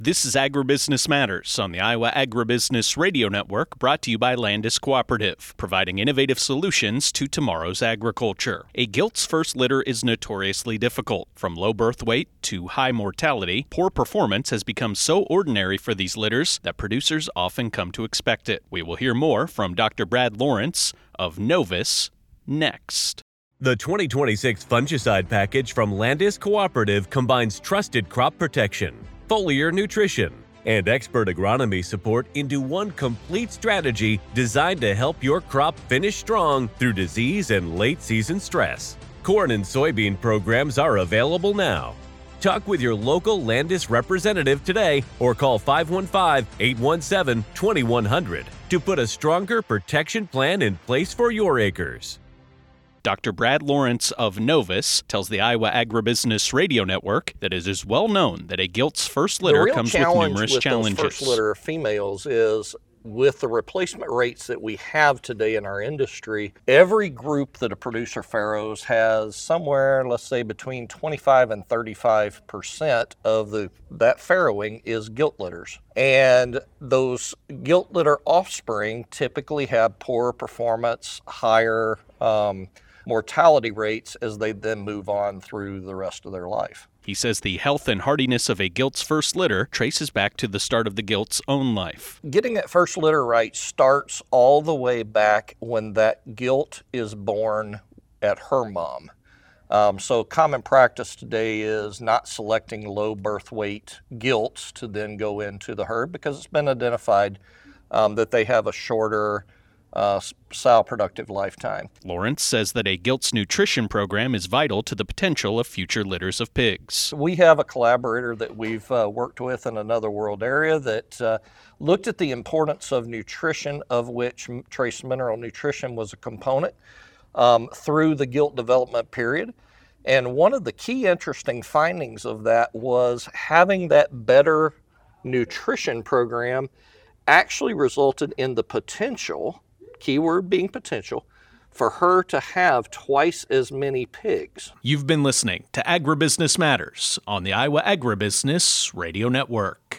This is Agribusiness Matters on the Iowa Agribusiness Radio Network, brought to you by Landis Cooperative, providing innovative solutions to tomorrow's agriculture. A gilt's first litter is notoriously difficult. From low birth weight to high mortality, poor performance has become so ordinary for these litters that producers often come to expect it. We will hear more from Dr. Brad Lawrence of Novus next. The 2026 fungicide package from Landis Cooperative combines trusted crop protection, foliar nutrition, and expert agronomy support into one complete strategy designed to help your crop finish strong through disease and late-season stress. Corn and soybean programs are available now. Talk with your local Landis representative today or call 515-817-2100 to put a stronger protection plan in place for your acres. Dr. Brad Lawrence of Novus tells the Iowa Agribusiness Radio Network that it is well known that a gilt's first litter comes with numerous challenges. The first litter of females is, with the replacement rates that we have today in our industry, every group that a producer farrows has somewhere, let's say, between 25 and 35% of that farrowing is gilt litters. And those gilt litter offspring typically have poorer performance, higher mortality rates as they then move on through the rest of their life. He says the health and hardiness of a gilt's first litter traces back to the start of the gilt's own life. Getting that first litter right starts all the way back when that gilt is born at her mom. So common practice today is not selecting low birth weight gilts to then go into the herd because it's been identified that they have a shorter sow productive lifetime. Lawrence says that a gilt's nutrition program is vital to the potential of future litters of pigs. We have a collaborator that we've worked with in another world area that looked at the importance of nutrition, of which trace mineral nutrition was a component through the gilt development period. And one of the key interesting findings of that was having that better nutrition program actually resulted in the potential, keyword being potential, for her to have twice as many pigs. You've been listening to Agribusiness Matters on the Iowa Agribusiness Radio Network.